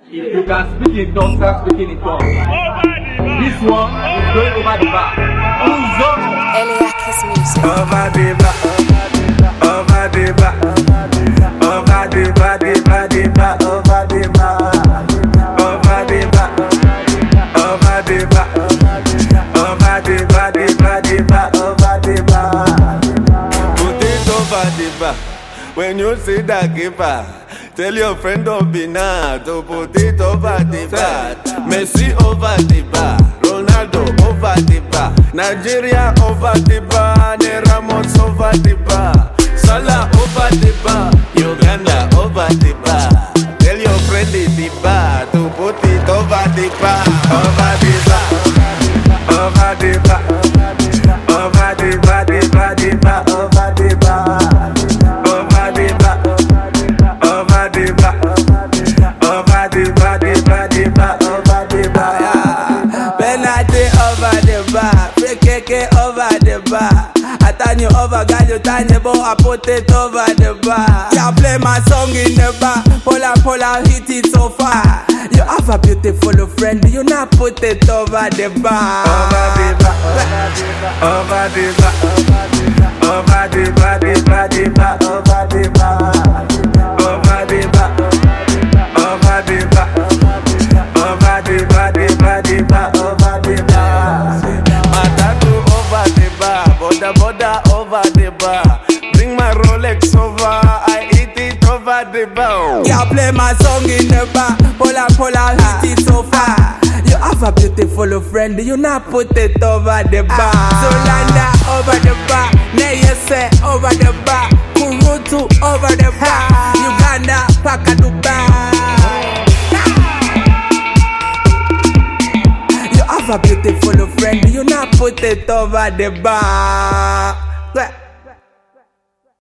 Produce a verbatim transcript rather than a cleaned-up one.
If you can speak in tongues, start speaking in tongues. This one is going over the bar. Eliakis music. Over the bar, over the bar, over the bar, the bar, the bar, over the bar, over the bar, over the bar, over the bar, the bar, the bar, over the bar. Put it over the bar. When you see that keeper, tell your friend don't be mad to put it over the bar. Messi over the bar, Ronaldo over the bar, Nigeria over the bar, Ramos over the bar, Salah over the bar, Uganda over the bar. Tell your friend the bar to put it over the bar, over the bar, over the bar, over the bar, the bar, the bar, over the bar. Over the bar, I turn you over, girl, you turn your bow, I put it over the bar. You play my song in the bar, pull up, pull up, hit it so far. You have a beautiful friend, you not put it over the bar. Over the bar, over the bar, over the bar, the bar, the bar, over the bar, over the bar, over the bar, over the bar, the bar, the bar, over the bar. Border, border over the bar. Bring my Rolex over, I eat it over the bar. Yeah, play my song in the bar. Pull up, pull up, hit it so far. You have a beautiful friend, you not put it over the bar. Zolanda over the bar, Neyese over the bar, Kurutu over the bar, Uganda, Paka Dubai. You have a beautiful friend, you not put it over the bar.